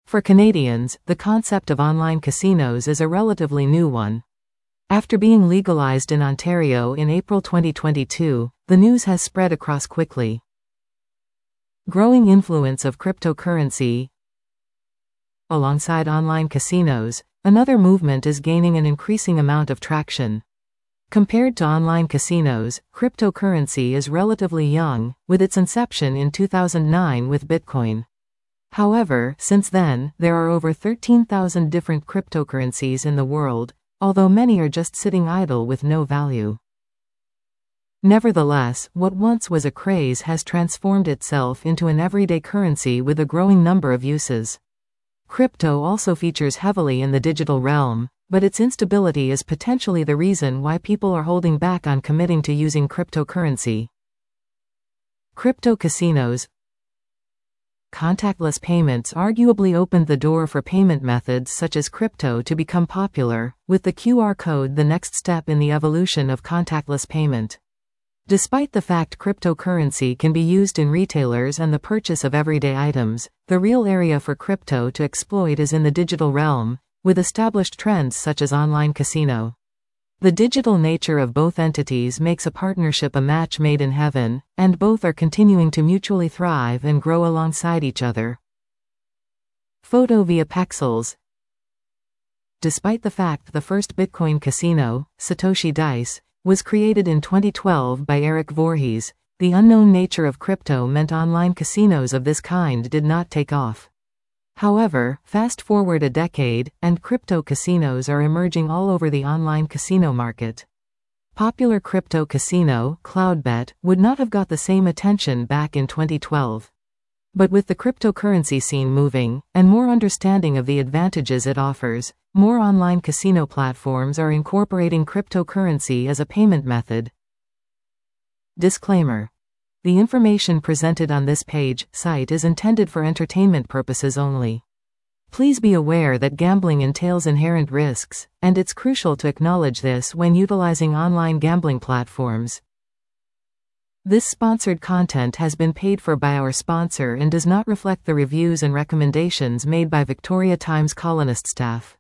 For Canadians, the concept of online casinos is a relatively new one. After being legalized in Ontario in April 2022, the news has spread across quickly. Growing influence of cryptocurrency. Alongside online casinos, another movement is gaining an increasing amount of traction. Compared to online casinos, cryptocurrency is relatively young, with its inception in 2009 with Bitcoin. However, since then, there are over 13,000 different cryptocurrencies in the world, although many are just sitting idle with no value. Nevertheless, what once was a craze has transformed itself into an everyday currency with a growing number of uses. Crypto also features heavily in the digital realm, but its instability is potentially the reason why people are holding back on committing to using cryptocurrency. Crypto casinos. Contactless payments arguably opened the door for payment methods such as crypto to become popular, with the QR code the next step in the evolution of contactless payment. Despite the fact cryptocurrency can be used in retailers and the purchase of everyday items, the real area for crypto to exploit is in the digital realm, with established trends such as online casino. The digital nature of both entities makes a partnership a match made in heaven, and both are continuing to mutually thrive and grow alongside each other. Photo via Pexels. Despite the fact the first Bitcoin casino, Satoshi Dice, was created in 2012 by Eric Voorhees, the unknown nature of crypto meant online casinos of this kind did not take off. However, fast forward a decade, and crypto casinos are emerging all over the online casino market. Popular crypto casino, Cloudbet, would not have got the same attention back in 2012. But with the cryptocurrency scene moving, and more understanding of the advantages it offers, more online casino platforms are incorporating cryptocurrency as a payment method. Disclaimer. The information presented on this site is intended for entertainment purposes only. Please be aware that gambling entails inherent risks, and it's crucial to acknowledge this when utilizing online gambling platforms. This sponsored content has been paid for by our sponsor and does not reflect the reviews and recommendations made by Victoria Times columnist staff.